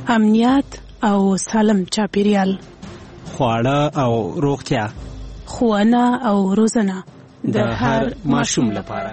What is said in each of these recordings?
امنیت او سالم چاپیریال، خواړه او روغتیا، ښوونه او روزنه د هر ماشوم لپاره.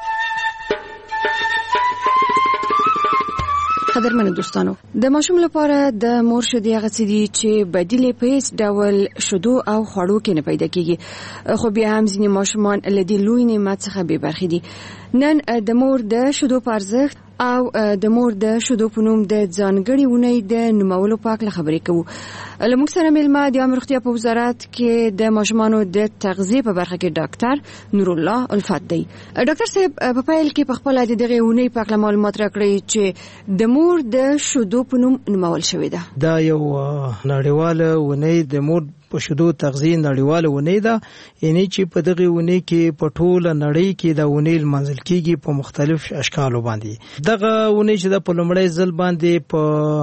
قدرمنو دوستانو، د ماشوم لپاره د مور شیدې هغه څه دي چې بدیل په هیڅ ډول شیدو او خوړو کې نه پیدا کیږي، خو بیا هم ځینې ماشومان له دې لوی نعمت څخه بې برخې دي. نن د مور د شیدو په ارزښت او د مور د شیدو په نوم د ځانګړې اونۍ د نومولو په اړه خبرې کوو. له موږ سره مېلمه د عامه روغتیا په وزارت کې د ماشومانو د تغذیې په برخه کې ډاکټر نور الله الفت دی. ډاکټر صاحب، په پیل کې په خپل د دغه اونۍ په اړه معلومات راکړئ چې د مور د شیدو په نوم نومول شوې ده. دا یو نړیواله اونۍ د مور په شیدو تغذیه نړیواله ونې ده، یعنی چې په دغه ونې کې په ټوله نړۍ کې د ونې لمانځل کېږي په مختلف اشکالو باندې. دغه ونې چې د په لومړی ځل باندې په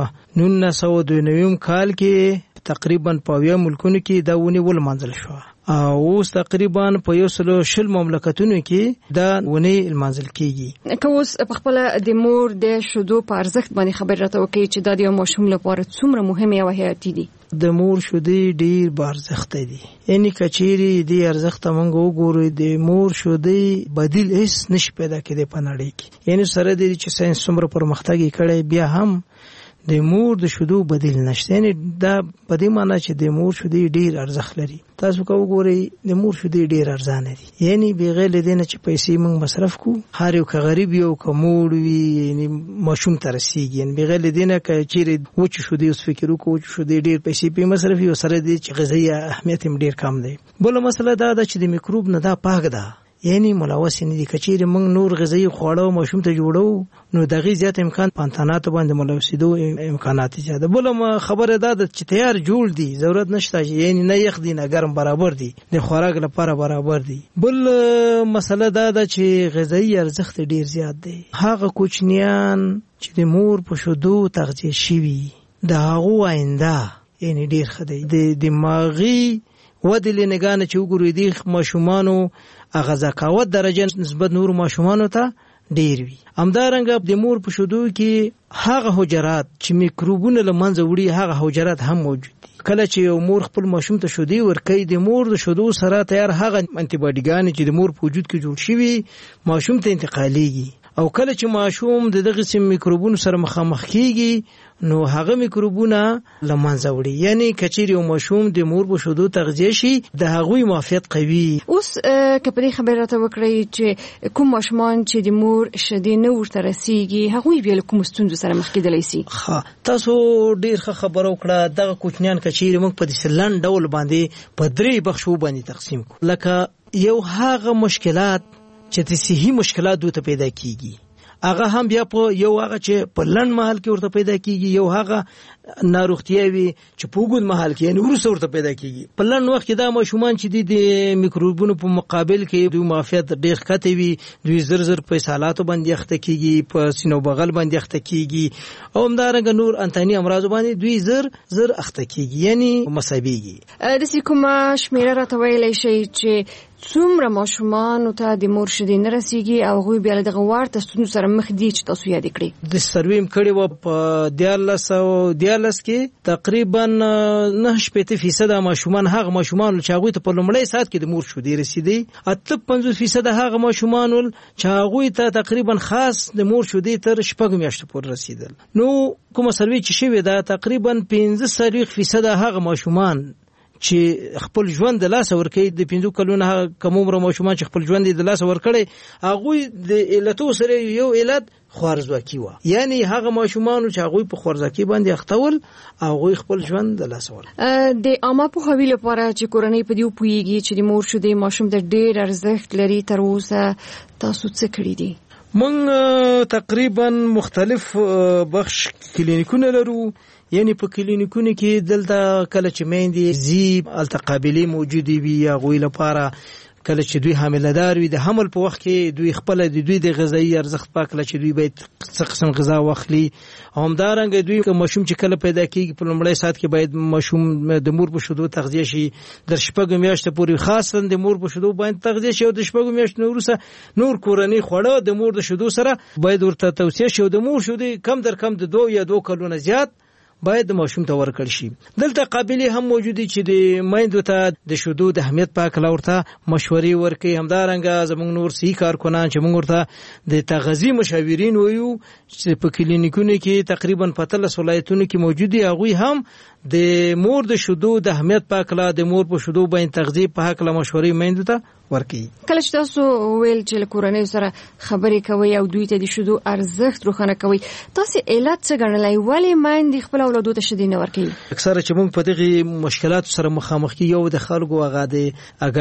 1992 کال کې تقریبا په 20 ملکونو کې د ونې ولمانځل شو او اوس تقریبا په 120 مملکتونو کې دا ونې لمانځل کېږي. که اوس په خپل د مور د شیدو په ارزښت باندې خبر راته وکړي چې دا د یو ماشوم لپاره څومره مهمه او حیاتي دي. د مور شیدې ډیر با ارزښت دي، یعنی کچېری دې ارزښت موږ وګورو د مور شیدې بدیل هیڅ نشي پیدا کېدی په نړۍ کې. یعنی سره دې چې ساينس څومره پرمختګ کړی بیا هم د مور د شیدو بدیل نشته. یعنی دا په دې معنی چې د مور شیدې ډیر ارزښت لري. تاسو کو وګورئ د مور شیدې ډیر ارزانه دي، یعنی بغیر لدینه چې پیسې موږ مصرف کو هر یو که غریب یو که موړ وي یعنی ماشوم ترسيږي. یعنی بغیر لدینه که چیرې وچ شیدې اوس فکر وکړو چې شیدې ډیر پیسې په مصرف یو سره دي چې غذایی اهمیت هم ډیر کم دی. بل مسله دا ده چې د میکروب نه دا پاک ده، یعنی ملوث نه دي. کچېره موږ نور غذایی خواړه ماشوم ته جوړو نو دغه زیات امکان پانتانات باندې ملوثیدو امکانات زیاده. بل خبره ده چې تیار جوړ دي، ضرورت نشته یعنی نه یخ دي نه ګرم، برابر دي، د خوراک لپاره برابر دي. بل مسله ده چې غذایی ارزښت ډیر زیات دی. هغه کوچنیان چې د مور په شیدو تغذیه شوي د هغو آینده یعنی ډیر ښه دی. د دماغي ودې لنګانه چې وګورئ د ماشومانو هغه ذکاوت درجه نسبت نور ماشومانو ته ډیر وي. همدارنګه د مور په شیدو کې هغه حجرات چې میکروبونه له منځه وړي هغه حجرات هم موجود دي. کله چې یو مور خپل ماشوم ته شیدې ورکوي د مور د شیدو سره تیار هغه انټي باډیګان چې د مور په وجود کې جوړ شوي ماشوم ته انتقالېږي او کله چې ماشوم د دغه سیم میکروبونو سره مخامخ کیږي نو هغه میکروبونه لمنځه وړي. یعنی کچېری یو ماشوم د مور په شیدو تغذیه شي د هغوی معافیت قوي. اوس کپري خبره ته وکړئ چې کوم ماشومان چې د مور شیدې نه ورته رسیږي هغوی بیا له کوم ستونزو سره مخ کېدلی شي. تاسو ډیر ښه خبره وکړه. دغه کوچنیان کچېری موږ په دې لنډ ډول باندې په 3 بخشو باندې تقسیم کړو. لکه یو هغه مشکلات چې د صحي مشکلات دوی پیدا کیږي، هغه هم بیا په یو هغه چې په لنډ مهال کې ورته پیدا کیږي، یو هغه ناروغتیاوي چې په اوږد مهال کې یعنی ورسره ورته پیدا کیږي. په لنډ وخت کې دا ماشومان چې د میکروبونو په مقابل کې دوی معافیت ډېر ښکته وي، دوی زر په سالاتو باندې اخته کیږي، په سینو بغل باندې اخته کیږي او همدارنګه نور انتاني امراض باندې دوی زر اخته کیږي یعنی مصابيږي. د کومه شمیره راته ویلی شي چې څومره ماشومان ته د مور شیدې نه رسیږي او هغوی بیا له دغه ورته ستونزو سره مخ دي چې تاسو یاد کړئ؟ د سروې کړي و په 14 کې تقریبا 9% ماشومان هغه ماشومان چې هغه ته په لومړی سات کې د مور شیدې رسیدي، 85% هغه ماشومان چې هغه ته تقریبا خاص د مور شیدې تر 6 میاشتې پورې رسیدل. نو کومه سروې چې شوی دا تقریبا 15% هغه ماشومان چې خپل ژوند د لاس ورکړي د 15 کلونو کوم عمر ماشومان چې خپل ژوند د لاس ورکړي هغه د علتو سره یو علت خوارزواکي و، یعنی هغه ماشومان چې هغه په خوارزواکي باندې اختول هغه خپل ژوند د لاس ورکړي. د عامه پوهاوي لپاره چې کورنۍ په دې پوهیږي چې د مور شیدې ماشوم ته ډېر ارزښت لري، تر اوسه تاسو څه کړی دي؟ من تقریبا مختلف بخش کلینیکونه لرو. یعنی په کلینیکونو کې دلته کله چې میندې زیب التقابلی موجودي وي هغوی لپاره کله چې دوی حامله دار وي د حمل په وخت کې دوی خپل د دوی د غذایی ارزښت پاکله چې دوی باید څه قسم غذا واخلي. همدارنګه دوی ماشوم چې کله پیدا کیږي په لومړی سات کې باید ماشوم د مور په شیدو تغذیه شي در 6 میاشتې پورې، خاصا د مور په شیدو باندې تغذیه شي او د 6 میاشتې وروسته نور کورنۍ خواړه د مور د شیدو سره باید ورته توصیه شي. د مور شیدې کم در کم د 2 یا 2 کلونه زیات باید ماشوم ته ورکړل شي. دلته قابلیت هم موجود دي چې د میندو ته د شیدو د اهمیت په اړه ورته مشورې ورکړي. همدارنګه زموږ نور صحي کارکنان چې موږ ورته د تغذیه مشاورین وایو چې په کلینیکونو کې تقریبا په 13 ولایتونو کې موجود دي، هغه هم د مور د شیدو د اهمیت په اړه د مور په شیدو باندې تغذیه په اړه مشورې میندو ته ورکړي. کله چې تاسو ویل چې کورنۍ سره خبرې کوي او دوی ته د شیدو ارزښت روښانه کوي، تاسو علت څه ګڼلای ولې میندې خپل اولادو ته شیدې نه ورکوي؟ اکثره چې موږ په دغه مشکلات سره مخامخ کیو د خلکو هغه د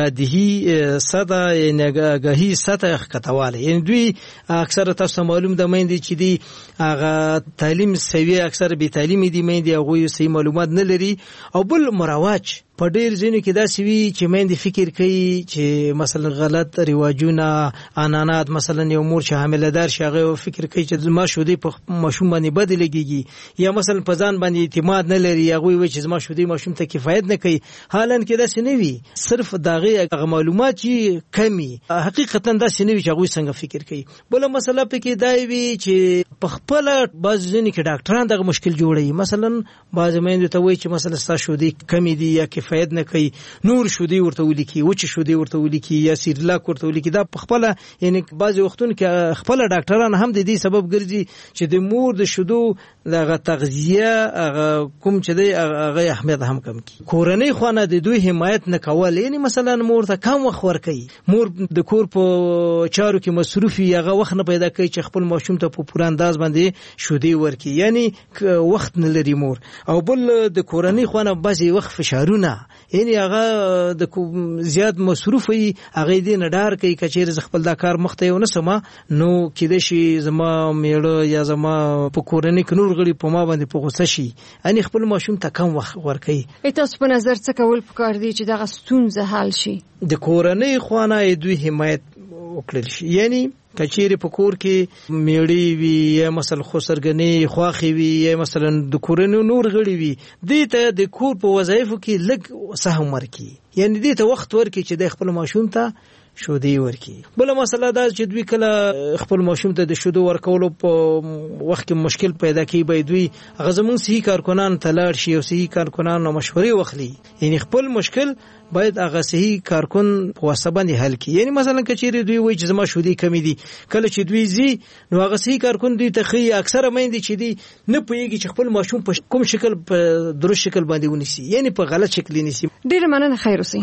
اګادهي ساده اګاهي سطح کتواله، یعنی دوی اکثره تاسو معلوم د میندې چې دی هغه تعلیم سوي اکثره به تعلیمي دي میندې هغه صحیح معلومات نه لري، او بل مراوج په ډیر ځینو کې دا سوي چې میندې فکر کوي چې مثلا غلط رواجونه انانات، مثلا یو مور چې حامله دار شي هغه فکر کوي چې زما شودي په ماشوم باندې بد لګيږي، یا مثلا په ځان باندې اعتماد نه لري، هغه وایي چې زما شودي ماشوم ته کفایت نه کوي. حالان کې دا سنوي صرف داغه معلومات چې کمی، حقیقتا دا سنوي چې هغه څنګه فکر کوي. بل مسله پکې دا وی چې په خپل بعض ځینې کې ډاکټران دغه مشکل جوړوي. مثلا بعض میندې ته وایي چې مثلا ستا شودي کمی دي یا فائد نه کوي، نور شودي ورته ولیکي، وچ شودي ورته ولیکي یا سیرلاک ورته ولیکي. دا په خپل یعنی بعض وختونو کې خپل ډاکټران هم د دې سبب ګرځي چې د مور د شودو دغه تغذیه کوم چې دی هغه اهمیت هم کم کی. کورنۍ خونه د دوی حمایت نه کول، یعنی مثلا مور ته کم وخت ورکړي، مور د کور په چارو کې مصروفي، هغه وخت نه پیدا کوي چې خپل ماشوم ته په پوره انداز باندې شودي ورکړي، یعنی وخت نه لري مور. او بل د کورنۍ خونه بعضی وخت فشارونه، یعنی هغه د زیات مصروف وي، هغه دې نه ډار کوي کچېر ز خپل دا کار مخته یو نسمه نو کېد شي زما میړه یا زما په کورنۍ کې نور غړي په ما باندې په غوسه شي، یعنی خپل ماشوم ته کم وخت ورکړي. تاسو په نظر څه کول پکار دي چې دغه ستونزه حل شي؟ د کورنۍ خوانه دوی حمایت وکړل شي، یعنی کچېر په کور کې میړي وي یا مثلا خسرګنی خواخي وي یا مثلا د کورنۍ نور غړي وي، دې ته د کور په وظایفو کې لږ سهم ورکړي، یعنی دې ته وخت ورکړي چې د خپل ماشوم ته شودي ورکي. بل مسله دا چې دوی کله خپل ماشوم ته د شودو ورکولو په وخت کې مشکل پیدا کوي، به دوی هغه زمون صحي کارکنان ته لاړ شي او صحي کارکنان مشورې واخلي، یعنی خپل مشکل باید هغه صحي کارکن په واسطه باندې حل کړي. یعنی مثلا کچېر دوی وایي چې زما شودي کمی دي، کله چې دوی زی نو هغه صحي کارکن دوی ته خي اکثره میندې چې دي نه پوهیږي چې خپل ماشوم په کوم شکل په درست شکل باندې ونیسي، یعنی په غلط شکل ونیسي. ډیر مننه، خیر اوسئ.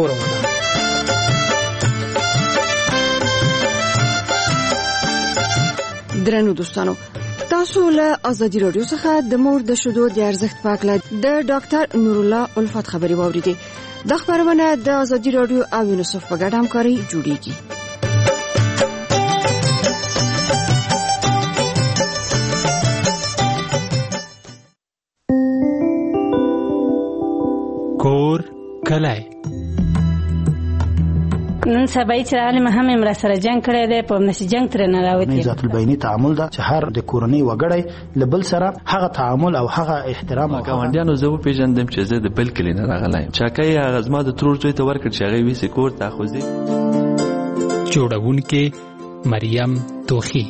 درنو دوستانو، تاسو له ازادي رادیو څخه د مور د شیدو د ارزښت په اړه د ډاکټر نور الله الفت خبري واوریدي. د خبرونه د ازادي رادیو او یونیسف په ګډه همکاري جوړیږي. کور کلای نن سبا چې عالم هم امر سره جنگ کړی دی، په نشي جنگ تر نه راوتی. ذات البینی تعامل دا چې هر د کورنۍ وګړی لبل سره هغه تعامل او هغه احترام او ګاونډیانو زه پیژندم چې زه د بل کلی نه راغلایم. چاکای هغه زما د ترور زوی ته ورکړ چې هغه ویسې کور ته خوځي. جوړونکې مریم توخی.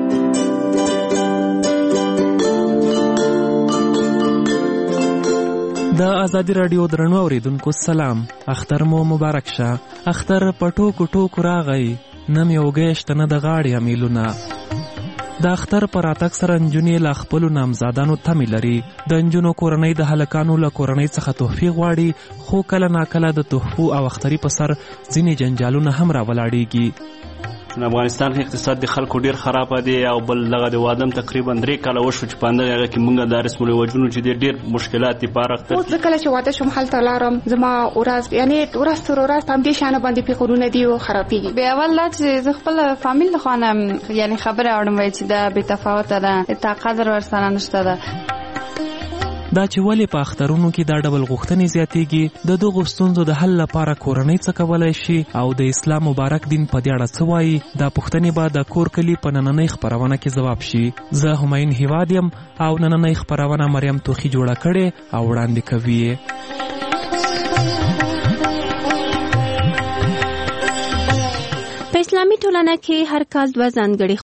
د ازادي رادیو درنو اوریدونکو سلام، اختر مو مبارک شه. اختر پټو کوټو راغی، نم یو گشت نه د غاړې امیلونه. د اختر پر اتک سره نجونې لا خپل نامزادانو تمې لري. د نجونو کورنۍ د هلکانو له کورنۍ څخه تحفې غواړي، خو کله ناکله د تحفو او اختري په سر ځینې جنجالونه هم راولاړېږي. افغانستان کې اقتصاد د خلکو ډیر خراب دی، او بل لغه د وادم تقریبا 3 کاله وشو چې پاندغه هغه کې مونږ د رسمي وجونو چې ډیر مشکلات دي پارخته. اوس کله چې واده شوم حالت لارم زما اوراز یعنی اوراز تر اوراز پام دي شانه باندې پیخورونه دی او خرابېږي. به اول لا چې خپل فامیل خانم یعنی خبره اورم وای چې دا به تفاوت ده، طاقت ورسره نشته ده. دا چې ولې په اخترونو کې دا ډول غوښتنې زیاتېږي، د دغو ستونزو د حل لپاره کورنۍ څه کولی شي او د اسلام مبارک دین په دې اړه څه وایي، دا پوښتنې به د کور کلي په نننۍ خپرونه کې ځواب شي. زه همایون هیواد یم او نننۍ خپرونه مریم توخی جوړه کړې او وړاندې کوي یې. په اسلامي ټولنه کې هر کال 2 ځانګړي